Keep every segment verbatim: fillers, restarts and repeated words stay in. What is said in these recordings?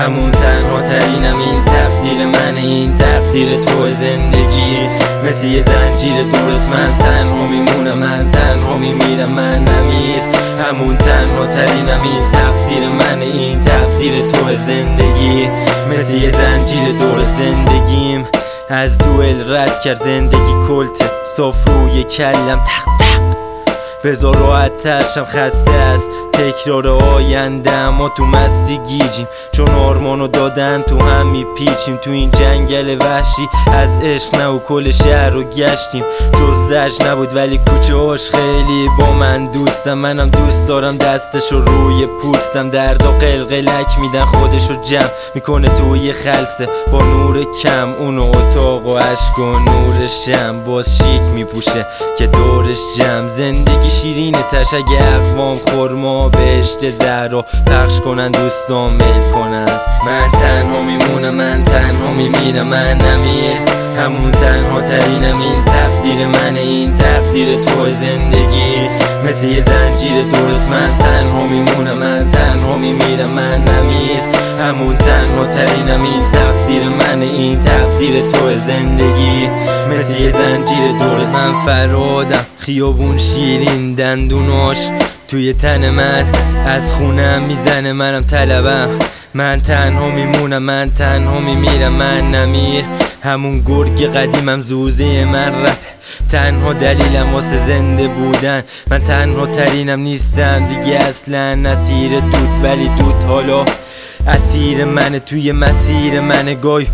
همون تنها ترینم، این تقدیر من، این تقدیر تو زندگی. مثل یه زنجیر دورت من تنها میمونم، من تنها میمیرم، من نمیر. همون تنها ترینم، این تقدیر من، این تقدیر تو زندگی. مثل یه زنجیر دورت زندگیم از دوئل رد کرد زندگی کلته، صاف روی کلم تق تق بذار راحت ترشم، خسته از تکرار آینده اما تو مستی گیجیم، چون آرمانو دادن تو هم میپیچیم. تو این جنگل وحشی از عشق نه و کل شهر رو گشتیم، جز دشت نبود ولی کوچه هاش خیلی با من دوستم. منم دوست دارم دستشو روی پوستم، درد و قلقلک میدن خودشو جمع میکنه توی خلصه با نور کم، اونو اتاق و عشق و نور شم باز شیک میپوشه که دورش جمع. زندگی شیرینه تش اگه اقوام خورما بهشت زهرا پخش کنن دوستان میل کنن. من تنها میمونم، من تنها میمیرم، من نمیر. همون تنها ترینم، این تقدیر من، این تقدیر تو زندگی. مثل یه زنجیر دورت من تنها میمونم، من تنها میمیرم، من نمیر. همون تنها ترینم، این تقدیر من، این تقدیر تو زندگی. مثل یه زنجیر دورت من فرادم، خیابون شیرین دندوناش توی تن من از خونم میزنه، منم طلبم. من تنها میمونم، من تنها میمیرم، من نمیر. همون گرگ قدیمم زوزه من رفت، تنها دلیلم واسه زنده بودن. من تنها ترینم نیستم دیگه اصلا اسیر دود، ولی دود حالا اسیر منه توی مسیر منه. گای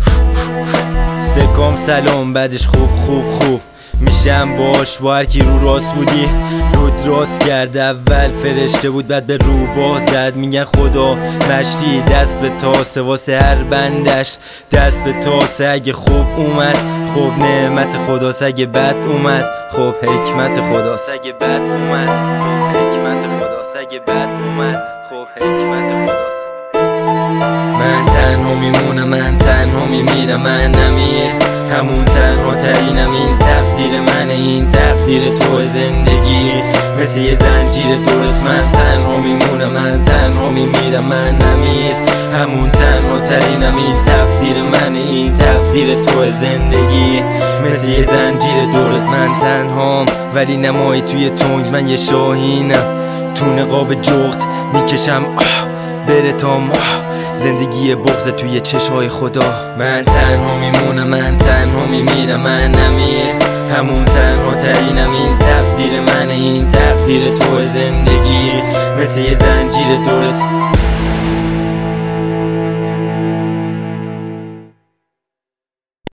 سکام سلام بعدش خوب خوب خوب میشم باش با هر کی رو راست بودی. رود راست کرد اول فرشته بود بعد به رو با زد، میگن خدا مشتی دست به تاسه واسه هر بندش دست به تاسه. اگه خوب اومد خوب نعمت خداست، اگه بد اومد خوب حکمت خداست. اگه بد اومد خوب حکمت خداست، اگه بد اومد خوب حکمت خداست. من تنها میمونم، من تنها میمیرم، من نمیر. همون تنها ترینم، این تقدیر من، این تقدیر تو زندگی. مثل یه زنجیر دورت من تنها میمونم، من تنها میمیرم، من نمیر. همون تنها ترینم، این تقدیر من، این تقدیر تو زندگی. مثل یه زنجیر دورت من تنهام ولی نمایی توی تنگ، من یه شاهینم تو نقاب جغد میکشم بره تا ماه. زندگی بغض توی چشای خدا. من تنها میمونم، من تنها میمیرم، من نمیر. همون تنها ترینم، این تقدیر من، این تقدیر تو زندگی. مثل یه زنجیر دورت